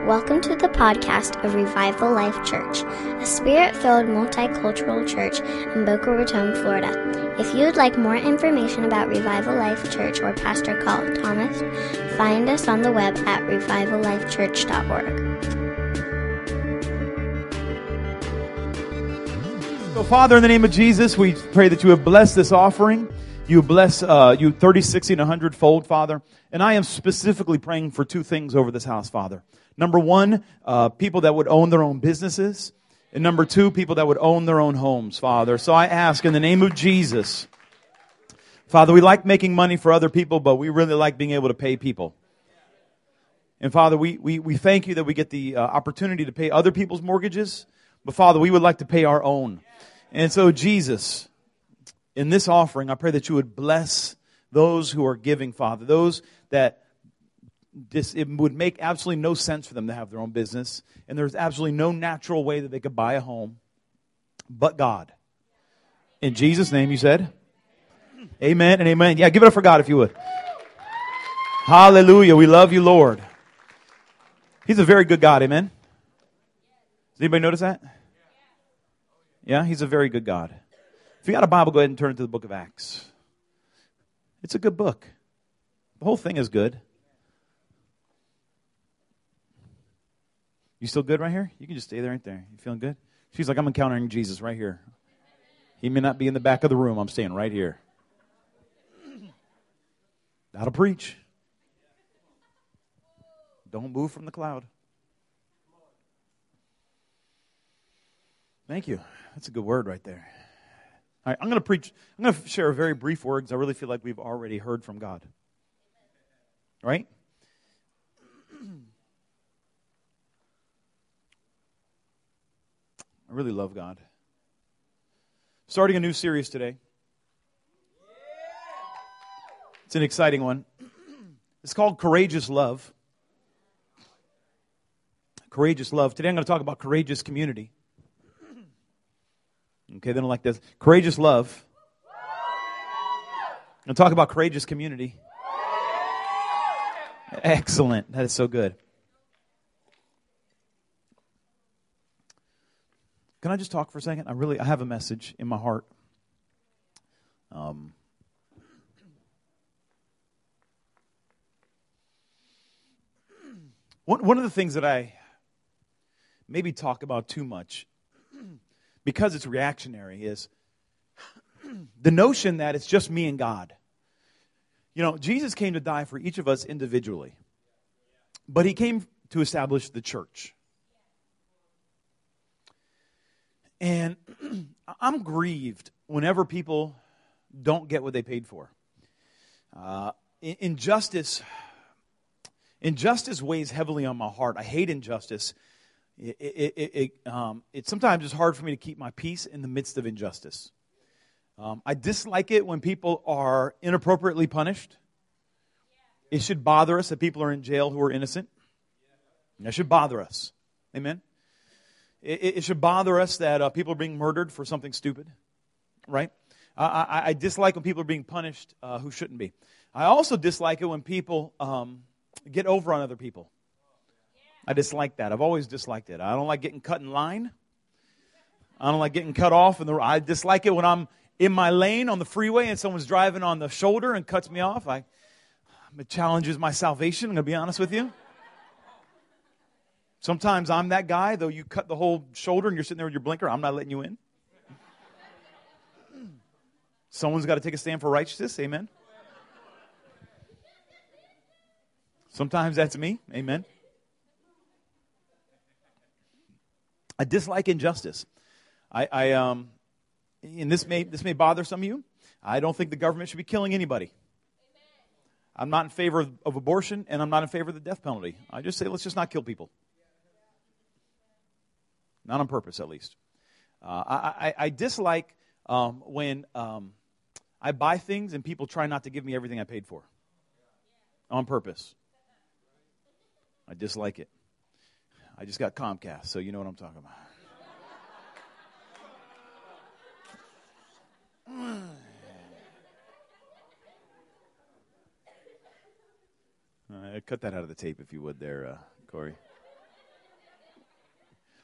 Welcome to the podcast of Revival Life Church, a spirit-filled multicultural church in Boca Raton, Florida. If you would like more information about Revival Life Church or Pastor Carl Thomas, find us on the web at revivallifechurch.org. So, Father, in the name of Jesus, we pray that you have blessed this offering. You bless you 30, 60, and 100-fold, Father. And I am specifically praying for two things over this house, Father. Number one, people that would own their own businesses. And number two, people that would own their own homes, Father. So I ask in the name of Jesus, Father, we like making money for other people, but we really like being able to pay people. And Father, we thank you that we get the opportunity to pay other people's mortgages. But Father, we would like to pay our own. And so Jesus, in this offering, I pray that you would bless those who are giving, Father. Those that it would make absolutely no sense for them to have their own business. And there's absolutely no natural way that they could buy a home but God. In Jesus' name, you said? Amen and amen. Yeah, give it up for God if you would. Hallelujah. We love you, Lord. He's a very good God. Amen. Does anybody notice that? Yeah, he's a very good God. If you got a Bible, go ahead and turn it to the book of Acts. It's a good book. The whole thing is good. You still good right here? You can just stay there right there. You feeling good? She's like, I'm encountering Jesus right here. He may not be in the back of the room. I'm staying right here. That'll preach. Don't move from the cloud. Thank you. That's a good word right there. All right, I'm going to preach. I'm going to share a very brief word because I really feel like we've already heard from God. Right? I really love God. Starting a new series today. It's an exciting one. It's called Courageous Love. Courageous Love. Today I'm going to talk about courageous community. Okay, then like this. Courageous love. I'm going to talk about courageous community. Excellent. That is so good. Can I just talk for a second? I have a message in my heart. One of the things that I maybe talk about too much, because it's reactionary, is the notion that it's just me and God. You know, Jesus came to die for each of us individually, but he came to establish the church. And I'm grieved whenever people don't get what they paid for. Injustice weighs heavily on my heart. I hate injustice. It sometimes is hard for me to keep my peace in the midst of injustice. I dislike it when people are inappropriately punished. It should bother us that people are in jail who are innocent. That should bother us. Amen? It should bother us that people are being murdered for something stupid. Right? I dislike when people are being punished who shouldn't be. I also dislike it when people get over on other people. I dislike that. I've always disliked it. I don't like getting cut in line. I don't like getting cut off. I dislike it when I'm in my lane on the freeway and someone's driving on the shoulder and cuts me off. It challenges my salvation, I'm going to be honest with you. Sometimes I'm that guy, though you cut the whole shoulder and you're sitting there with your blinker, I'm not letting you in. Someone's got to take a stand for righteousness, amen. Sometimes that's me, amen. I dislike injustice. And this may bother some of you. I don't think the government should be killing anybody. I'm not in favor of abortion, and I'm not in favor of the death penalty. I just say, let's just not kill people. Not on purpose, at least. I dislike when I buy things and people try not to give me everything I paid for. On purpose. I dislike it. I just got Comcast, so you know what I'm talking about. Cut that out of the tape if you would there, Corey.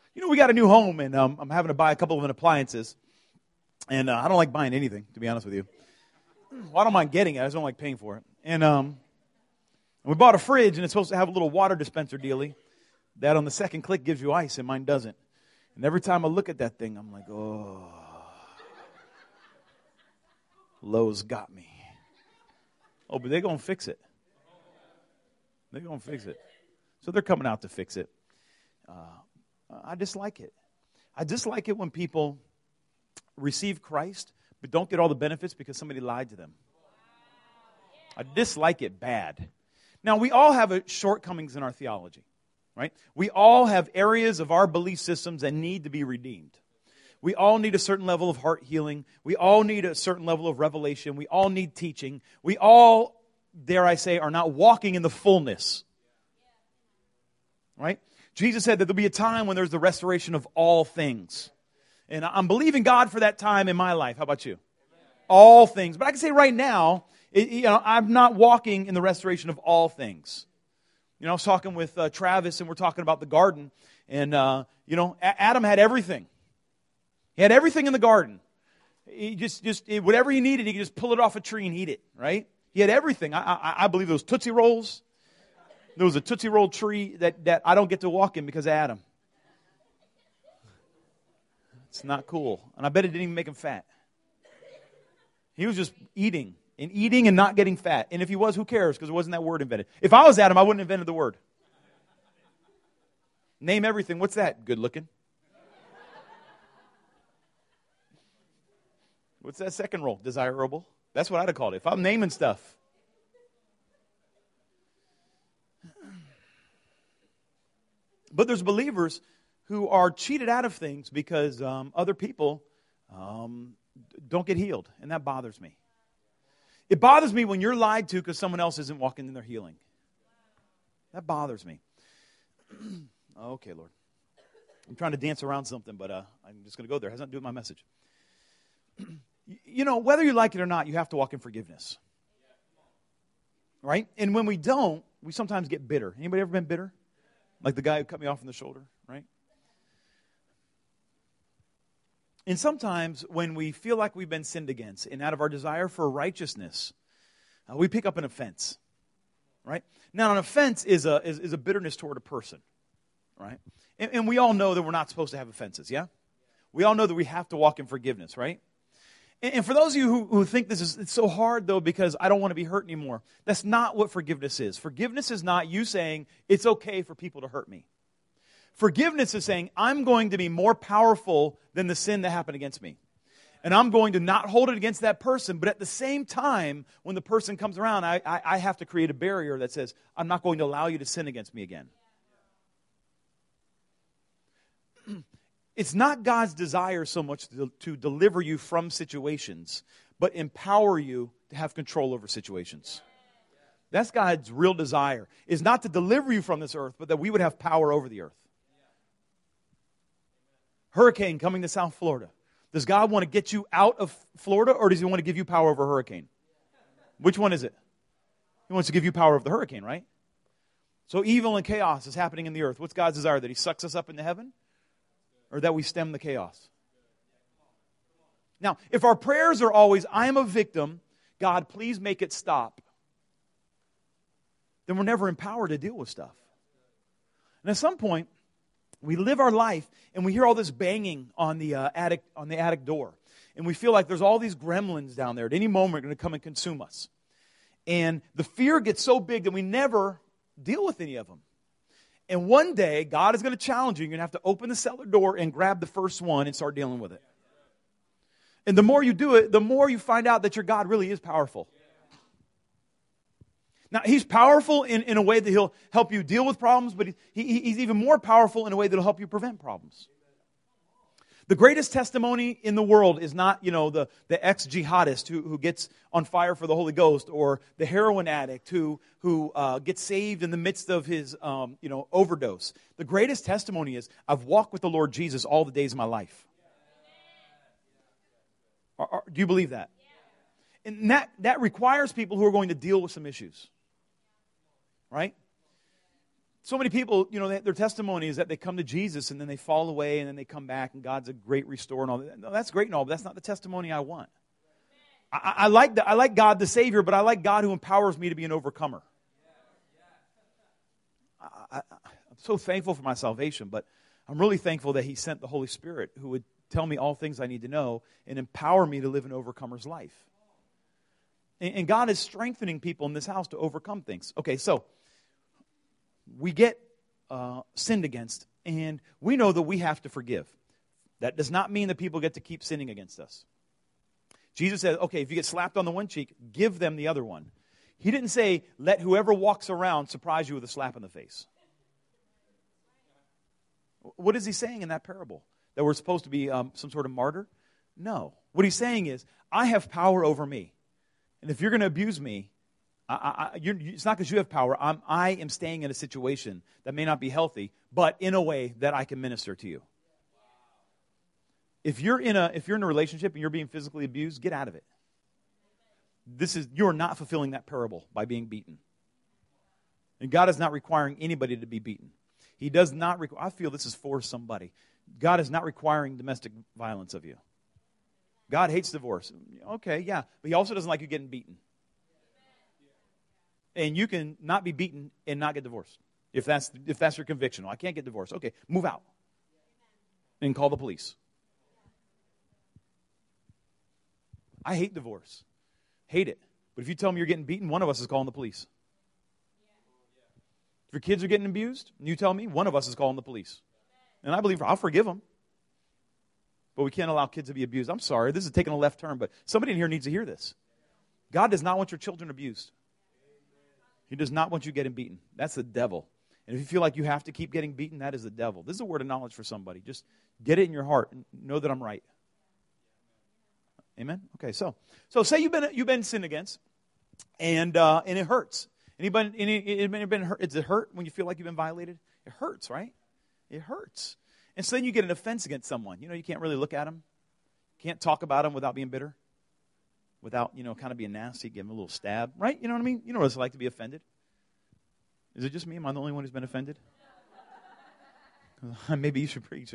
We got a new home, and I'm having to buy a couple of appliances. And I don't like buying anything, to be honest with you. Well, I don't mind getting it. I just don't like paying for it. And we bought a fridge, and it's supposed to have a little water dispenser dealie that on the second click gives you ice, and mine doesn't. And every time I look at that thing, I'm like, oh, Lowe's got me. Oh, but they're going to fix it. They're going to fix it. So they're coming out to fix it. I dislike it. I dislike it when people receive Christ, but don't get all the benefits because somebody lied to them. I dislike it bad. Now, we all have shortcomings in our theology, right? We all have areas of our belief systems that need to be redeemed. We all need a certain level of heart healing. We all need a certain level of revelation. We all need teaching. We all, dare I say, are not walking in the fullness. Right? Jesus said that there'll be a time when there's the restoration of all things. And I'm believing God for that time in my life. How about you? All things. But I can say right now, I'm not walking in the restoration of all things. I was talking with Travis, and we're talking about the garden. And, Adam had everything. He had everything in the garden. He just whatever he needed, he could just pull it off a tree and eat it, right? He had everything. I believe those Tootsie Rolls. There was a Tootsie Roll tree that I don't get to walk in because of Adam. It's not cool. And I bet it didn't even make him fat. He was just eating and not getting fat. And if he was, who cares? Because it wasn't that word invented. If I was Adam, I wouldn't have invented the word. Name everything. What's that? Good looking. What's that second roll? Desirable. That's what I'd have called it. If I'm naming stuff. But there's believers who are cheated out of things because other people don't get healed. And that bothers me. It bothers me when you're lied to because someone else isn't walking in their healing. That bothers me. Okay, Lord. I'm trying to dance around something, but I'm just going to go there. It has nothing to do with my message. Whether you like it or not, you have to walk in forgiveness. Right? And when we don't, we sometimes get bitter. Anybody ever been bitter? Like the guy who cut me off in the shoulder, right? And sometimes when we feel like we've been sinned against, and out of our desire for righteousness, we pick up an offense, right? Now, an offense is a bitterness toward a person, right? And we all know that we're not supposed to have offenses, yeah? We all know that we have to walk in forgiveness, right? And for those of you who think it's so hard, though, because I don't want to be hurt anymore, that's not what forgiveness is. Forgiveness is not you saying, it's okay for people to hurt me. Forgiveness is saying, I'm going to be more powerful than the sin that happened against me. And I'm going to not hold it against that person, but at the same time, when the person comes around, I have to create a barrier that says, I'm not going to allow you to sin against me again. It's not God's desire so much to deliver you from situations, but empower you to have control over situations. That's God's real desire, is not to deliver you from this earth, but that we would have power over the earth. Hurricane coming to South Florida. Does God want to get you out of Florida, or does He want to give you power over a hurricane? Which one is it? He wants to give you power over the hurricane, right? So evil and chaos is happening in the earth. What's God's desire? That He sucks us up into heaven? Or that we stem the chaos? Now, if our prayers are always, I am a victim, God, please make it stop, then we're never empowered to deal with stuff. And at some point, we live our life and we hear all this banging on the attic door. And we feel like there's all these gremlins down there. At any moment, they're going to come and consume us. And the fear gets so big that we never deal with any of them. And one day, God is going to challenge you. You're going to have to open the cellar door and grab the first one and start dealing with it. And the more you do it, the more you find out that your God really is powerful. Now, He's powerful in a way that He'll help you deal with problems, but He's even more powerful in a way that will help you prevent problems. The greatest testimony in the world is not, the ex-jihadist who gets on fire for the Holy Ghost, or the heroin addict who gets saved in the midst of his, overdose. The greatest testimony is, I've walked with the Lord Jesus all the days of my life. Do you believe that? And that requires people who are going to deal with some issues. Right? So many people, their testimony is that they come to Jesus and then they fall away and then they come back and God's a great restorer and all that. No, that's great and all, but that's not the testimony I want. I like God the Savior, but I like God who empowers me to be an overcomer. I'm so thankful for my salvation, but I'm really thankful that He sent the Holy Spirit who would tell me all things I need to know and empower me to live an overcomer's life. And God is strengthening people in this house to overcome things. Okay, so we get sinned against, and we know that we have to forgive. That does not mean that people get to keep sinning against us. Jesus said, okay, if you get slapped on the one cheek, give them the other one. He didn't say, let whoever walks around surprise you with a slap in the face. What is He saying in that parable? That we're supposed to be some sort of martyr? No. What He's saying is, I have power over me. And if you're going to abuse me, it's not because you have power. I am staying in a situation that may not be healthy, but in a way that I can minister to you. If you're in a relationship and you're being physically abused, get out of it. You're not fulfilling that parable by being beaten. And God is not requiring anybody to be beaten. He does not require. I feel this is for somebody. God is not requiring domestic violence of you. God hates divorce. Okay, yeah, but He also doesn't like you getting beaten. And you can not be beaten and not get divorced. If that's your conviction. I can't get divorced. Okay, move out. And call the police. I hate divorce. Hate it. But if you tell me you're getting beaten, one of us is calling the police. If your kids are getting abused, and you tell me, one of us is calling the police. And I believe I'll forgive them. But we can't allow kids to be abused. I'm sorry, this is taking a left turn, but somebody in here needs to hear this. God does not want your children abused. He does not want you getting beaten. That's the devil. And if you feel like you have to keep getting beaten, that is the devil. This is a word of knowledge for somebody. Just get it in your heart and know that I'm right. Amen? Okay, so say you've been sinned against, and it hurts. Anybody been hurt? Does it hurt when you feel like you've been violated? It hurts, right? It hurts. And so then you get an offense against someone. You can't really look at them. Can't talk about them without being bitter. Without, kind of being nasty, give them a little stab. Right? You know what I mean? You know what it's like to be offended. Is it just me? Am I the only one who's been offended? Maybe you should preach.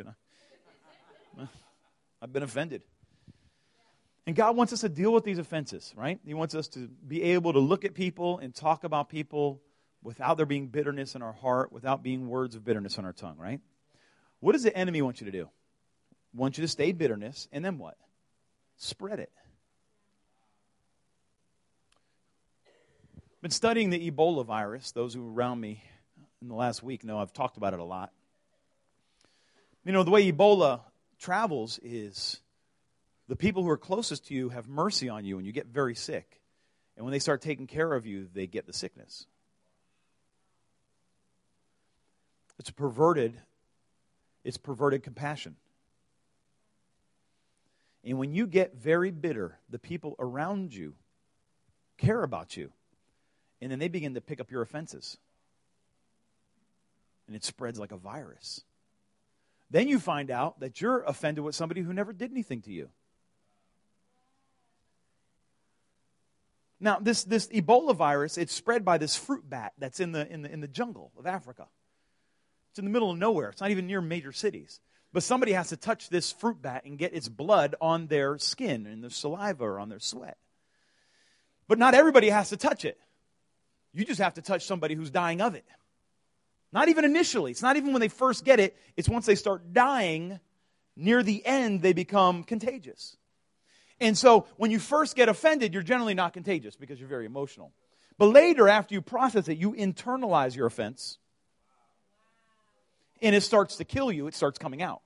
I've been offended. And God wants us to deal with these offenses, right? He wants us to be able to look at people and talk about people without there being bitterness in our heart, without being words of bitterness on our tongue, right? What does the enemy want you to do? Want you to stay bitterness, and then what? Spread it. I've been studying the Ebola virus. Those who were around me in the last week know I've talked about it a lot. The way Ebola travels is the people who are closest to you have mercy on you and you get very sick. And when they start taking care of you, they get the sickness. It's perverted compassion. And when you get very bitter, the people around you care about you. And then they begin to pick up your offenses. And it spreads like a virus. Then you find out that you're offended with somebody who never did anything to you. Now, this Ebola virus, it's spread by this fruit bat that's in the jungle of Africa. It's in the middle of nowhere. It's not even near major cities. But somebody has to touch this fruit bat and get its blood on their skin and their saliva or on their sweat. But not everybody has to touch it. You just have to touch somebody who's dying of it. Not even initially. It's not even when they first get it. It's once they start dying, near the end, they become contagious. And so when you first get offended, you're generally not contagious because you're very emotional. But later, after you process it, you internalize your offense. And it starts to kill you. It starts coming out.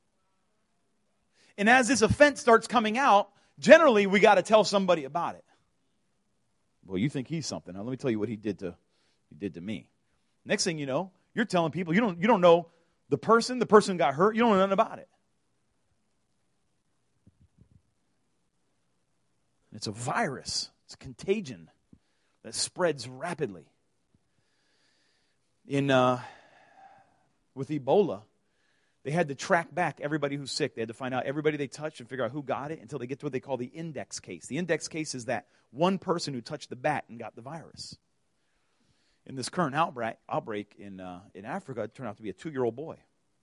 And as this offense starts coming out, generally we got to tell somebody about it. Well, you think he's something. Now, let me tell you what he did to me. Next thing you know, you're telling people you don't know the person got hurt. You don't know nothing about it. It's a virus. It's a contagion that spreads rapidly. With Ebola, they had to track back everybody who's sick. They had to find out everybody they touched and figure out who got it until they get to what they call the index case. The index case is that one person who touched the bat and got the virus. In this current outbreak in Africa, it turned out to be a 2-year-old boy.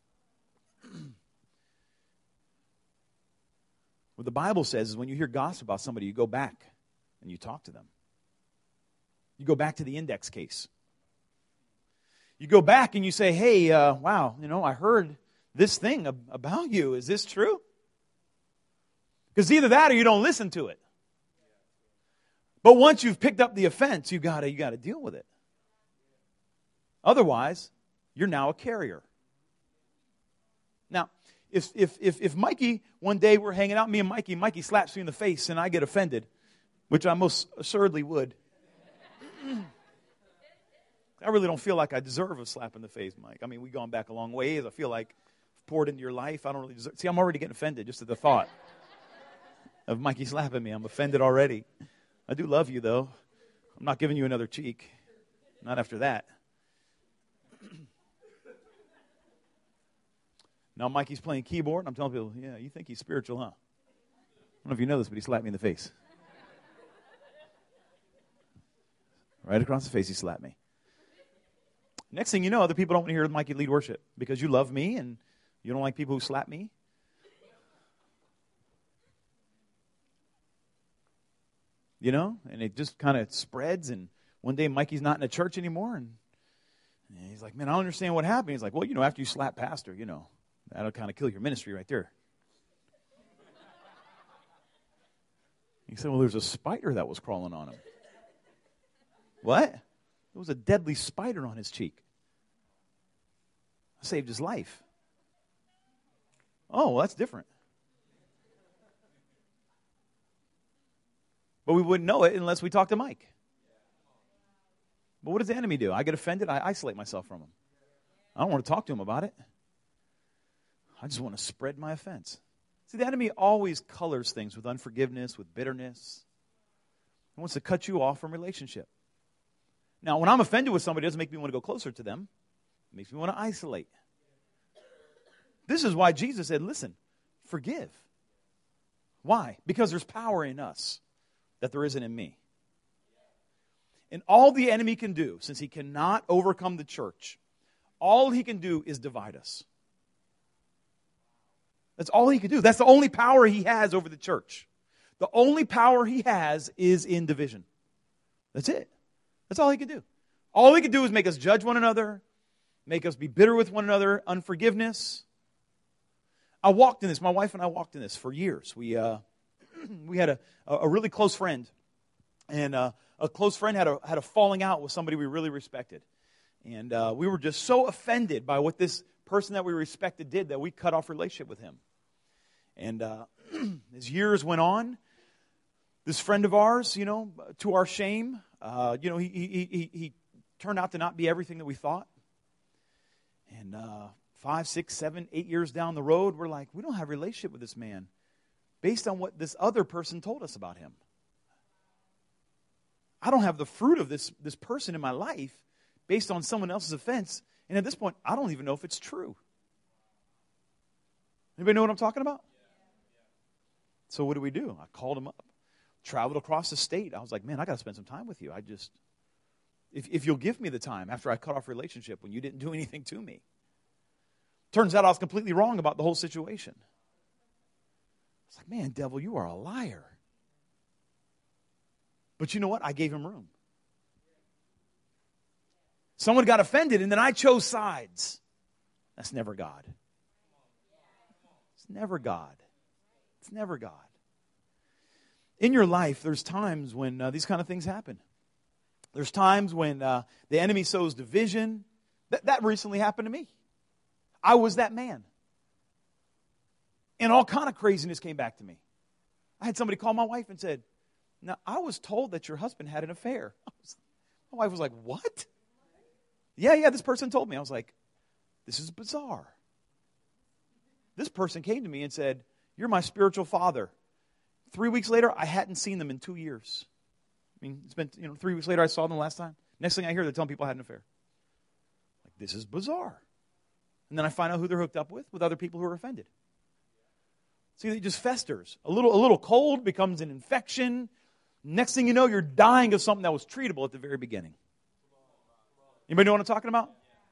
What the Bible says is when you hear gossip about somebody, you go back and you talk to them. You go back to the index case. You go back and you say, hey, wow, I heard this thing about you. Is this true? Because either that or you don't listen to it. But once you've picked up the offense, you got to deal with it. Otherwise, you're now a carrier. Now, if Mikey, one day we're hanging out, me and Mikey slaps me in the face and I get offended, which I most assuredly would. I really don't feel like I deserve a slap in the face, Mike. I mean, we've gone back a long ways. I feel like I've poured into your life. I don't really deserve. See, I'm already getting offended just at the thought of Mikey slapping me. I'm offended already. I do love you, though. I'm not giving you another cheek. Not after that. Now Mikey's playing keyboard, and I'm telling people, yeah, you think he's spiritual, huh? I don't know if you know this, but he slapped me in the face. Right across the face, he slapped me. Next thing you know, other people don't want to hear Mikey lead worship because you love me and you don't like people who slap me. And it just kind of spreads, and one day Mikey's not in the church anymore, and he's like, man, I don't understand what happened. He's like, well, after you slap pastor, that'll kind of kill your ministry right there. He said, well, there's a spider that was crawling on him. What? There was a deadly spider on his cheek. I saved his life. Oh, well, that's different. But we wouldn't know it unless we talked to Mike. But what does the enemy do? I get offended, I isolate myself from him. I don't want to talk to him about it. I just want to spread my offense. See, the enemy always colors things with unforgiveness, with bitterness. He wants to cut you off from relationship. Now, when I'm offended with somebody, it doesn't make me want to go closer to them. It makes me want to isolate. This is why Jesus said, listen, forgive. Why? Because there's power in us that there isn't in me. And all the enemy can do, since he cannot overcome the church, all he can do is divide us. That's all he can do. That's the only power he has over the church. The only power he has is in division. That's it. That's all he can do. All he can do is make us judge one another, make us be bitter with one another, unforgiveness. My wife and I walked in this for years. We had a really close friend, and a close friend had a falling out with somebody we really respected. And we were just so offended by what this person that we respected did that we cut off relationship with him. And as years went on, this friend of ours, to our shame, he turned out to not be everything that we thought. And 5, 6, 7, 8 years down the road, we're like, we don't have a relationship with this man based on what this other person told us about him. I don't have the fruit of this person in my life based on someone else's offense. And at this point, I don't even know if it's true. Anybody know what I'm talking about? So what do? I called him up, traveled across the state. I was like, man, I got to spend some time with you. If you'll give me the time after I cut off relationship when you didn't do anything to me. Turns out I was completely wrong about the whole situation. I was like, man, devil, you are a liar. But you know what? I gave him room. Someone got offended, and then I chose sides. That's never God. It's never God. It's never God. In your life, there's times when these kind of things happen. There's times when the enemy sows division. That recently happened to me. I was that man. And all kind of craziness came back to me. I had somebody call my wife and said, now, I was told that your husband had an affair. My wife was like, what? Yeah, this person told me. I was like, this is bizarre. This person came to me and said, you're my spiritual father. 3 weeks later, I hadn't seen them in 2 years. I mean, it's been 3 weeks later, I saw them last time. Next thing I hear, they're telling people I had an affair. Like, this is bizarre. And then I find out who they're hooked up with other people who are offended. See, it just festers. A little cold becomes an infection. Next thing you know, you're dying of something that was treatable at the very beginning. Anybody know what I'm talking about?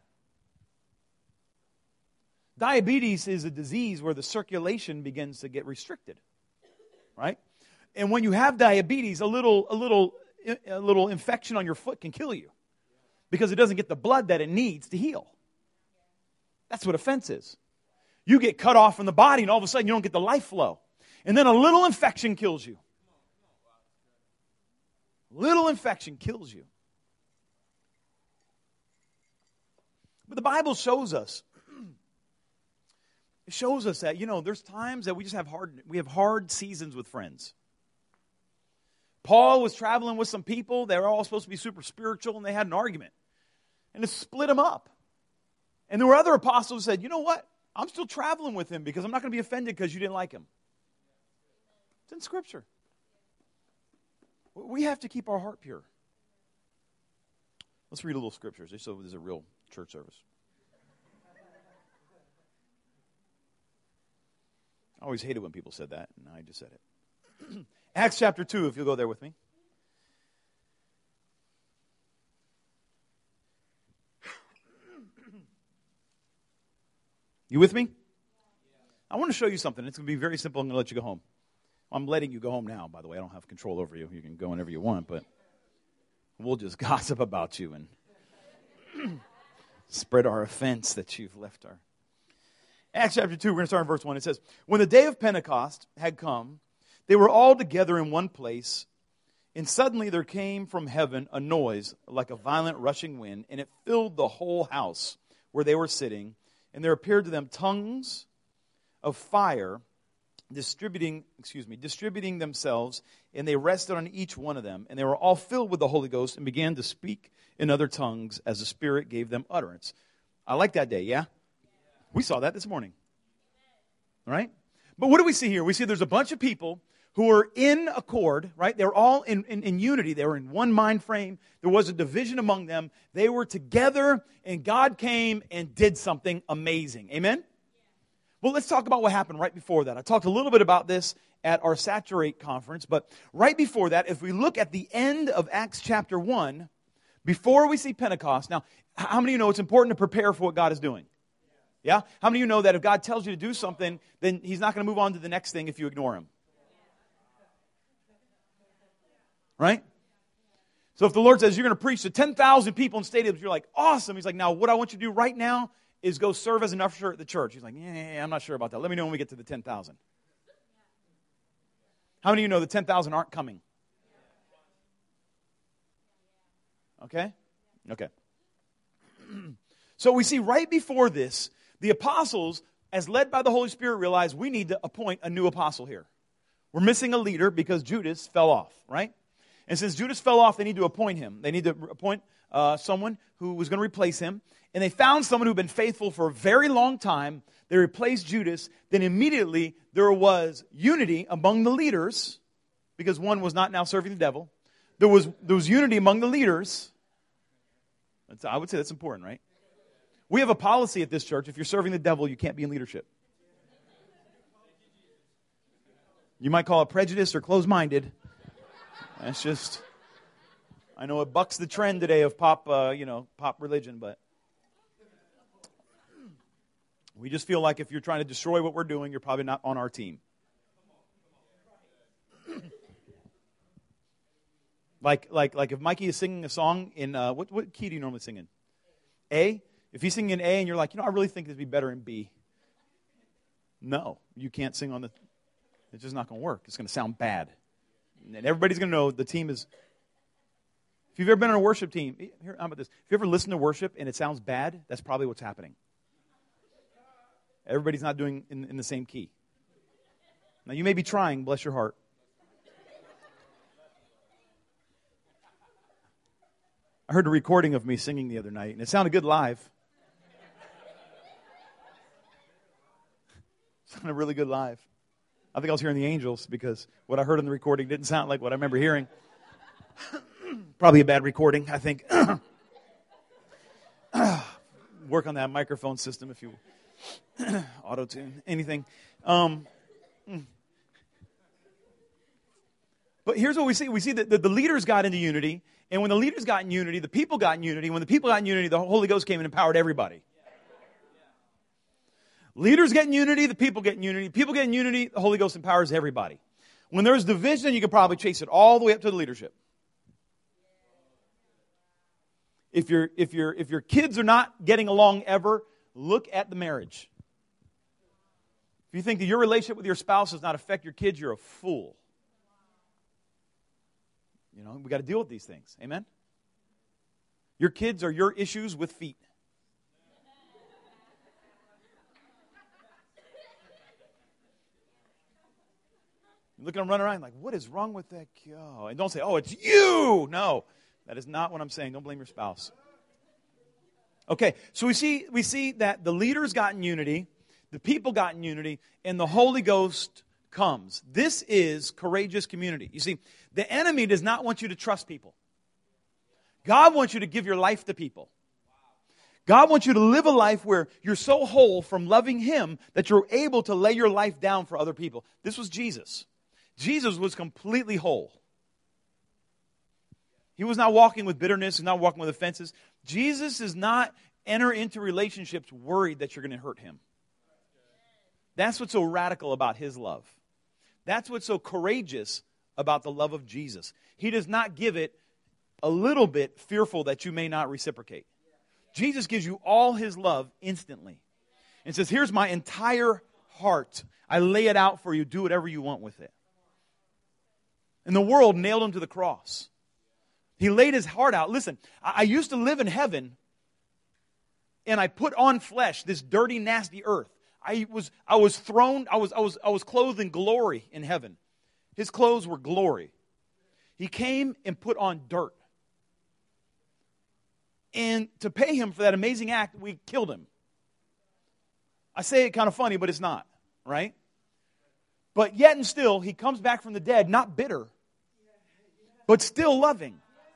Diabetes is a disease where the circulation begins to get restricted, right? And when you have diabetes, a little infection on your foot can kill you because it doesn't get the blood that it needs to heal. That's what offense is. You get cut off from the body, and all of a sudden you don't get the life flow. And then a little infection kills you. Little infection kills you. But the Bible shows us, it shows us that, there's times that we just have hard seasons with friends. Paul was traveling with some people. They were all supposed to be super spiritual, and they had an argument. And it split them up. And there were other apostles who said, you know what? I'm still traveling with him because I'm not going to be offended because you didn't like him. It's in Scripture. We have to keep our heart pure. Let's read a little scriptures just so this is a real church service. I always hated when people said that, and I just said it. Acts chapter 2, if you'll go there with me. You with me? I want to show you something. It's going to be very simple. I'm going to let you go home. I'm letting you go home now, by the way. I don't have control over you. You can go whenever you want, but we'll just gossip about you and spread our offense that you've left our... Acts chapter 2, we're going to start in verse 1. It says, when the day of Pentecost had come, they were all together in one place, and suddenly there came from heaven a noise like a violent rushing wind, and it filled the whole house where they were sitting, and there appeared to them tongues of fire distributing themselves, and they rested on each one of them, and they were all filled with the Holy Ghost and began to speak in other tongues as the Spirit gave them utterance. I like that day, yeah? We saw that this morning. Right? But what do we see here? We see there's a bunch of people who are in accord, right? They're all in unity. They were in one mind frame. There was a division among them. They were together, and God came and did something amazing. Amen? Well, let's talk about what happened right before that. I talked a little bit about this at our Saturate conference, but right before that, if we look at the end of Acts chapter 1, before we see Pentecost, now, how many of you know it's important to prepare for what God is doing? Yeah? How many of you know that if God tells you to do something, then He's not going to move on to the next thing if you ignore Him? Right? So if the Lord says you're going to preach to 10,000 people in stadiums, you're like, awesome. He's like, now what I want you to do right now is go serve as an usher at the church. He's like, yeah, I'm not sure about that. Let me know when we get to the 10,000. How many of you know the 10,000 aren't coming? Okay? Okay. So we see right before this, the apostles, as led by the Holy Spirit, realized we need to appoint a new apostle here. We're missing a leader because Judas fell off, right? And since Judas fell off, they need to appoint him. They need to appoint someone who was going to replace him. And they found someone who had been faithful for a very long time. They replaced Judas. Then immediately there was unity among the leaders because one was not now serving the devil. There was unity among the leaders. I would say that's important, right? We have a policy at this church. If you're serving the devil, you can't be in leadership. You might call it prejudice or closed-minded. That's just, I know it bucks the trend today of pop religion, but we just feel like if you're trying to destroy what we're doing, you're probably not on our team. Like if Mikey is singing a song in, what key do you normally sing in? A? If he's singing in A and you're like, I really think this would be better in B. No, you can't sing on it's just not going to work. It's going to sound bad. And everybody's going to know the team is, if you've ever been on a worship team, here, how about this? If you ever listen to worship and it sounds bad, that's probably what's happening. Everybody's not doing in the same key. Now, you may be trying, bless your heart. I heard a recording of me singing the other night, and it sounded good live. It sounded really good live. I think I was hearing the angels because what I heard in the recording didn't sound like what I remember hearing. Probably a bad recording, I think. Work on that microphone system if you auto-tune, anything. But here's what we see. We see that the leaders got into unity, And when the leaders got in unity, the people got in unity. When the people got in unity, the Holy Ghost came and empowered everybody. Leaders get in unity, the people get in unity. People get in unity, the Holy Ghost empowers everybody. When there's division, you can probably chase it all the way up to the leadership. If your kids are not getting along ever, look at the marriage. If you think that your relationship with your spouse does not affect your kids, you're a fool. You know, we got to deal with these things. Amen? Your kids are your issues with feet. You look at them running around like, what is wrong with that kid? Oh, and don't say, oh, it's you. No, that is not what I'm saying. Don't blame your spouse. Okay, so we see that the leaders got in unity, the people got in unity, and the Holy Ghost comes. This is courageous community. You see, the enemy does not want you to trust people. God wants you to give your life to people. God wants you to live a life where you're so whole from loving Him that you're able to lay your life down for other people. This was Jesus. Jesus was completely whole. He was not walking with bitterness. He's not walking with offenses. Jesus does not enter into relationships worried that you're going to hurt Him. That's what's so radical about His love. That's what's so courageous about the love of Jesus. He does not give it a little bit fearful that you may not reciprocate. Jesus gives you all His love instantly. And says, here's my entire heart. I lay it out for you. Do whatever you want with it. And the world nailed Him to the cross. He laid His heart out. Listen, I used to live in heaven, and I put on flesh, this dirty, nasty earth. I was clothed in glory in heaven. His clothes were glory. He came and put on dirt. And to pay Him for that amazing act, we killed Him. I say it kind of funny, but it's not, right? But yet and still, He comes back from the dead, not bitter, but still loving.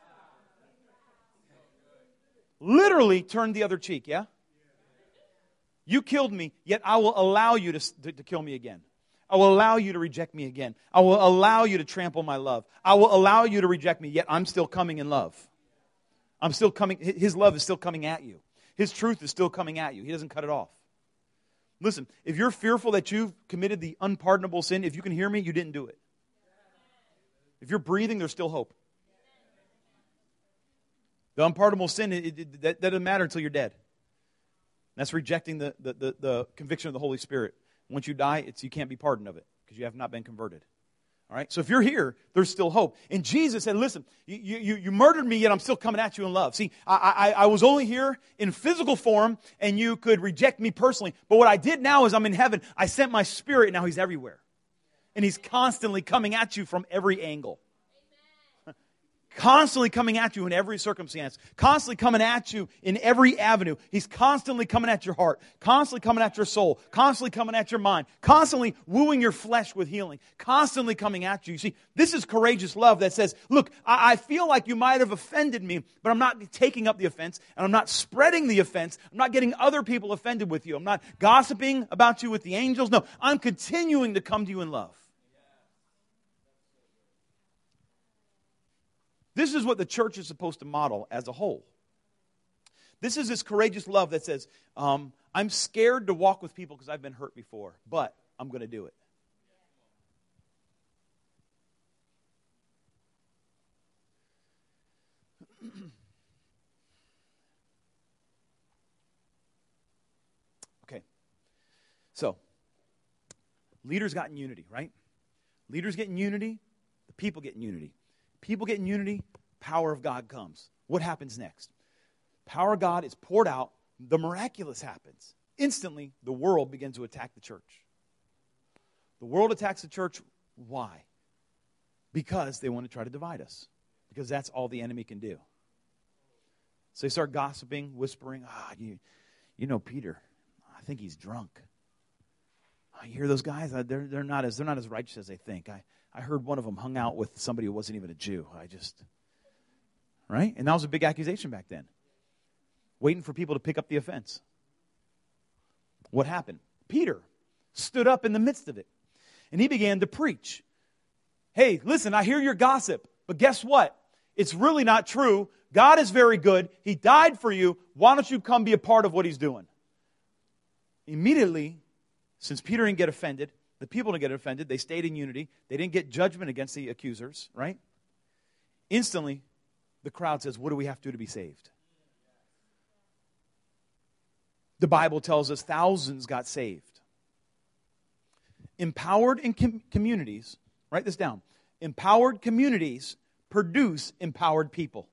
Literally turned the other cheek, yeah? You killed me, yet I will allow you to kill me again. I will allow you to reject me again. I will allow you to trample my love. I will allow you to reject me, yet I'm still coming in love. I'm still coming. His love is still coming at you. His truth is still coming at you. He doesn't cut it off. Listen, if you're fearful that you've committed the unpardonable sin, if you can hear me, you didn't do it. If you're breathing, there's still hope. The unpardonable sin, that doesn't matter until you're dead. That's rejecting the conviction of the Holy Spirit. Once you die, you can't be pardoned of it because you have not been converted. All right? So if you're here, there's still hope. And Jesus said, listen, you murdered me, yet I'm still coming at you in love. See, I was only here in physical form, and you could reject me personally. But what I did now is I'm in heaven. I sent my Spirit, and now He's everywhere. And He's constantly coming at you from every angle. Constantly coming at you in every circumstance. Constantly coming at you in every avenue. He's constantly coming at your heart. Constantly coming at your soul. Constantly coming at your mind. Constantly wooing your flesh with healing. Constantly coming at you. You see, this is courageous love that says, look, I feel like you might have offended me, but I'm not taking up the offense, and I'm not spreading the offense. I'm not getting other people offended with you. I'm not gossiping about you with the angels. No, I'm continuing to come to you in love. This is what the church is supposed to model as a whole. This is this courageous love that says, I'm scared to walk with people because I've been hurt before, but I'm going to do it. Okay. So, leaders got in unity, right? Leaders get in unity, the people get in unity. People get in unity, power of God comes. What happens next? Power of God is poured out, the miraculous happens. Instantly, the world begins to attack the church. The world attacks the church. Why? Because they want to try to divide us. Because that's all the enemy can do. So they start gossiping, whispering, you know Peter, I think he's drunk. You hear those guys? They're not as righteous as they think. I heard one of them hung out with somebody who wasn't even a Jew. Right? And that was a big accusation back then. Waiting for people to pick up the offense. What happened? Peter stood up in the midst of it. And he began to preach. Hey, listen, I hear your gossip. But guess what? It's really not true. God is very good. He died for you. Why don't you come be a part of what He's doing? Immediately, since Peter didn't get offended, the people didn't get offended, they stayed in unity. They didn't get judgment against the accusers, right? Instantly, the crowd says, what do we have to do to be saved? The Bible tells us thousands got saved. Empowered in communities, write this down, empowered communities produce empowered people.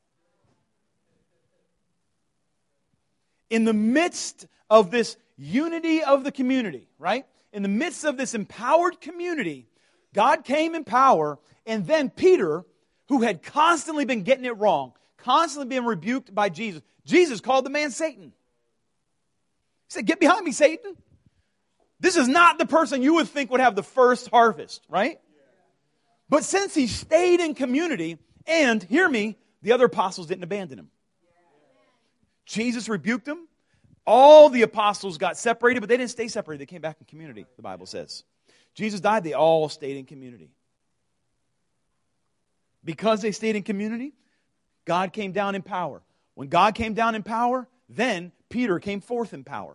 In the midst of this unity of the community, right? In the midst of this empowered community, God came in power, and then Peter, who had constantly been getting it wrong, constantly being rebuked by Jesus, Jesus called the man Satan. He said, get behind me, Satan. This is not the person you would think would have the first harvest, right? But since he stayed in community, and, hear me, the other apostles didn't abandon him. Jesus rebuked him. All the apostles got separated, but they didn't stay separated. They came back in community, the Bible says. Jesus died, they all stayed in community. Because they stayed in community, God came down in power. When God came down in power, then Peter came forth in power.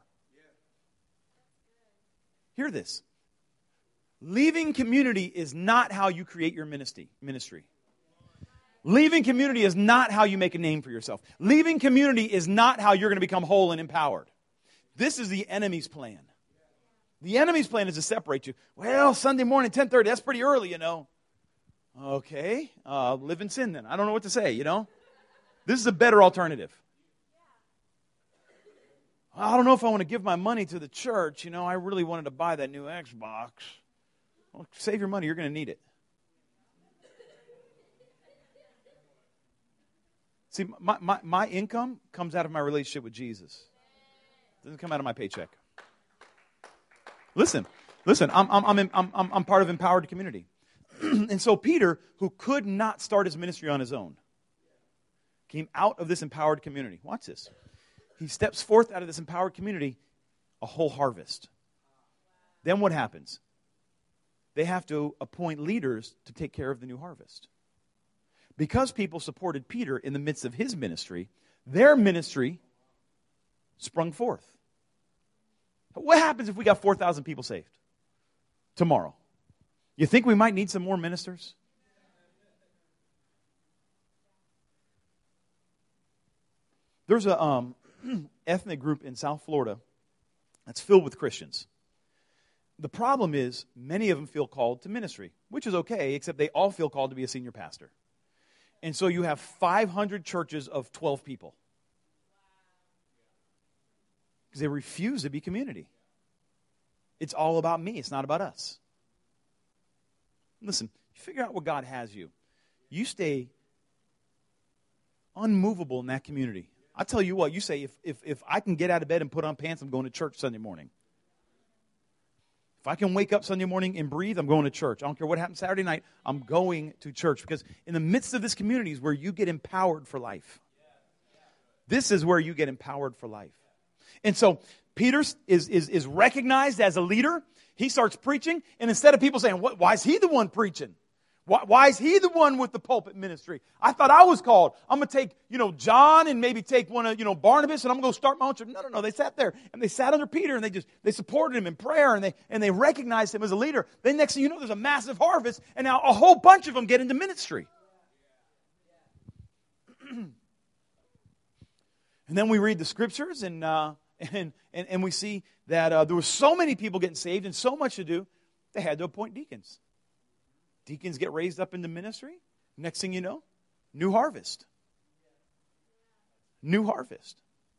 Hear this. Leaving community is not how you create your ministry. Leaving community is not how you make a name for yourself. Leaving community is not how you're going to become whole and empowered. This is the enemy's plan. The enemy's plan is to separate you. Well, Sunday morning, 10:30, that's pretty early, you know. Okay, live in sin then. I don't know what to say, you know. This is a better alternative. I don't know if I want to give my money to the church. You know, I really wanted to buy that new Xbox. Well, save your money. You're going to need it. See, my income comes out of my relationship with Jesus. It doesn't come out of my paycheck. Listen. I'm part of empowered community. And so Peter, who could not start his ministry on his own, came out of this empowered community. Watch this. He steps forth out of this empowered community, a whole harvest. Then what happens? They have to appoint leaders to take care of the new harvest. Because people supported Peter in the midst of his ministry, their ministry sprung forth. What happens if we got 4,000 people saved tomorrow? You think we might need some more ministers? There's a ethnic group in South Florida that's filled with Christians. The problem is many of them feel called to ministry, which is okay, except they all feel called to be a senior pastor. And so you have 500 churches of 12 people. Because they refuse to be community. It's all about me. It's not about us. Listen, you figure out what God has you. You stay unmovable in that community. I tell you what, you say, if I can get out of bed and put on pants, I'm going to church Sunday morning. If I can wake up Sunday morning and breathe, I'm going to church. I don't care what happens Saturday night, I'm going to church. Because in the midst of this community is where you get empowered for life. This is where you get empowered for life. And so Peter is recognized as a leader. He starts preaching, and instead of people saying, why is he the one preaching? Why is he the one with the pulpit ministry? I thought I was called. I'm going to take, John and maybe take one of, Barnabas, and I'm going to start my own church. No. They sat there, and they sat under Peter, and they supported him in prayer, and they recognized him as a leader. Then next thing you know, there's a massive harvest, and now a whole bunch of them get into ministry. And then we read the scriptures, and we see that there were so many people getting saved and so much to do, they had to appoint deacons. Deacons get raised up into ministry. Next thing you know, new harvest. New harvest.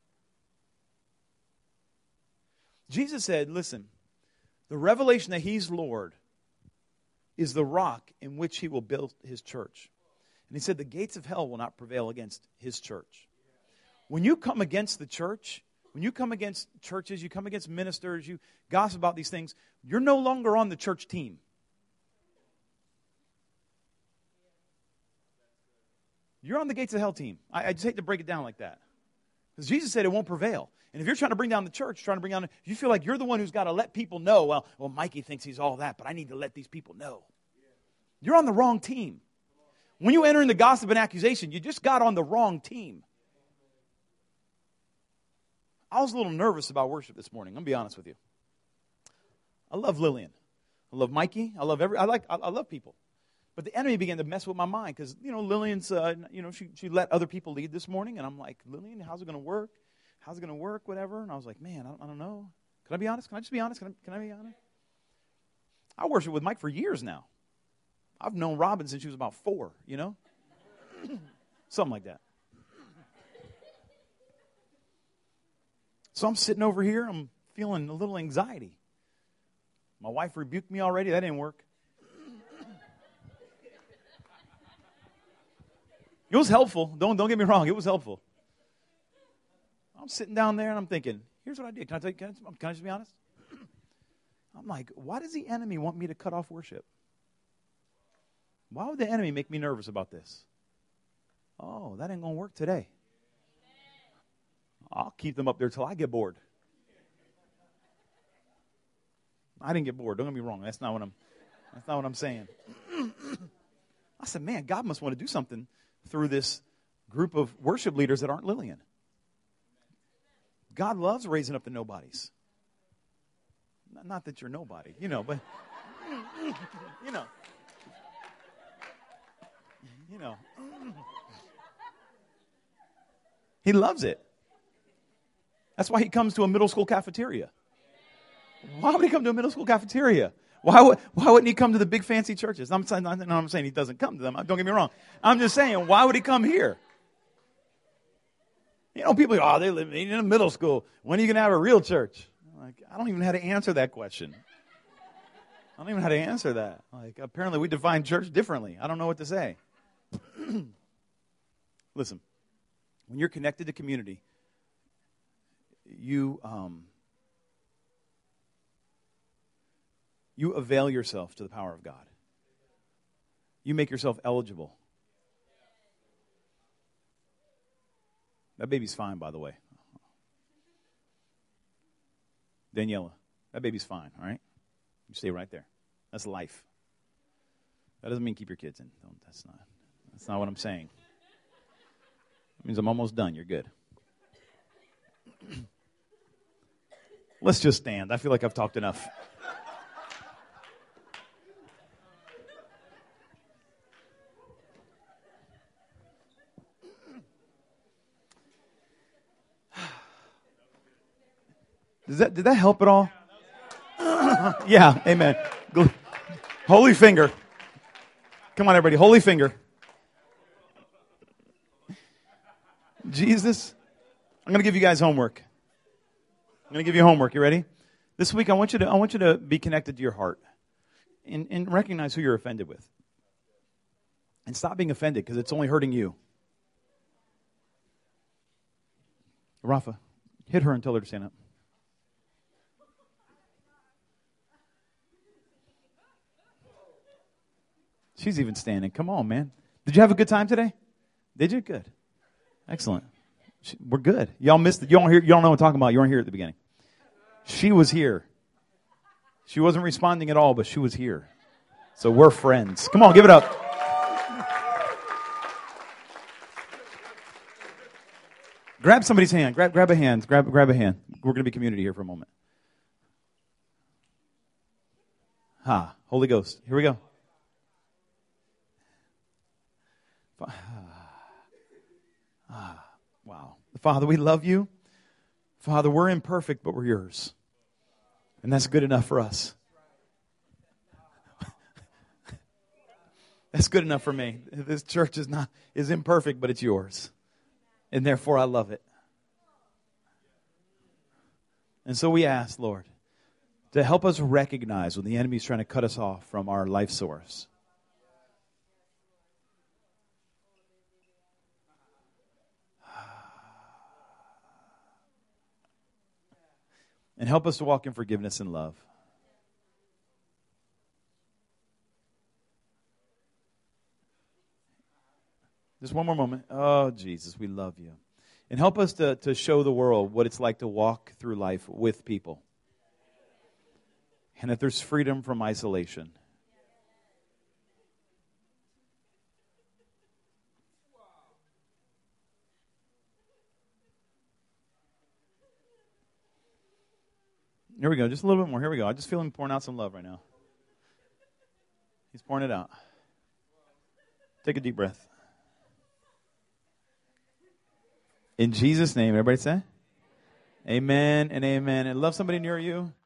Jesus said, listen, the revelation that He's Lord is the rock in which He will build His church. And He said the gates of hell will not prevail against His church. When you come against the church, when you come against churches, you come against ministers, you gossip about these things, you're no longer on the church team. You're on the gates of hell team. I just hate to break it down like that. Because Jesus said it won't prevail. And if you're trying to bring down the church, you feel like you're the one who's got to let people know, well, Mikey thinks he's all that, but I need to let these people know. You're on the wrong team. When you enter into gossip and accusation, you just got on the wrong team. I was a little nervous about worship this morning. I'm going to be honest with you. I love Lillian. I love Mikey. I love people. But the enemy began to mess with my mind because, Lillian's, she let other people lead this morning. And I'm like, Lillian, how's it going to work? How's it going to work? Whatever. And I was like, man, I don't know. Can I be honest? Can I just be honest? Can I be honest? I worship with Mike for years now. I've known Robin since she was about 4, Something like that. So I'm sitting over here. I'm feeling a little anxiety. My wife rebuked me already. That didn't work. It was helpful. Don't get me wrong. It was helpful. I'm sitting down there and I'm thinking, here's what I did. Can I just be honest? I'm like, why does the enemy want me to cut off worship? Why would the enemy make me nervous about this? Oh, that ain't going to work today. I'll keep them up there till I get bored. I didn't get bored. Don't get me wrong. That's not what I'm saying. I said, man, God must want to do something through this group of worship leaders that aren't Lillian. God loves raising up the nobodies. Not that you're nobody, but He loves it. That's why he comes to a middle school cafeteria. Why would he come to a middle school cafeteria? Why wouldn't he come to the big fancy churches? I'm saying he doesn't come to them. Don't get me wrong. I'm just saying, why would he come here? People go, they live in a middle school. When are you going to have a real church? I don't even know how to answer that question. I don't even know how to answer that. Apparently we define church differently. I don't know what to say. Listen, when you're connected to community, you avail yourself to the power of God. You make yourself eligible. That baby's fine, by the way. Daniela, that baby's fine, all right? You stay right there. That's life. That doesn't mean keep your kids in. That's not what I'm saying. It means I'm almost done. You're good. Let's just stand. I feel like I've talked enough. Did that help at all? Yeah, amen. Holy finger. Come on, everybody. Holy finger. Jesus, I'm going to give you guys homework. I'm going to give you homework. You ready? This week, I want you to be connected to your heart and recognize who you're offended with. And stop being offended because it's only hurting you. Rafa, hit her and tell her to stand up. She's even standing. Come on, man. Did you have a good time today? Did you? Good. Excellent. We're good. Y'all missed it. You don't know what I'm talking about. You weren't here at the beginning. She was here. She wasn't responding at all, but she was here. So we're friends. Come on, give it up. Grab somebody's hand. Grab a hand. Grab a hand. We're going to be community here for a moment. Holy Ghost. Here we go. Wow. Father, we love you. Father, we're imperfect, but we're yours. And that's good enough for us. That's good enough for me. This church is imperfect, but it's yours. And therefore I love it. And so we ask, Lord, to help us recognize when the enemy's trying to cut us off from our life source. And help us to walk in forgiveness and love. Just one more moment. Oh, Jesus, we love you. And help us to show the world what it's like to walk through life with people. And that there's freedom from isolation. Here we go. Just a little bit more. Here we go. I just feel him pouring out some love right now. He's pouring it out. Take a deep breath. In Jesus' name, everybody say? Amen and amen. And love somebody near you.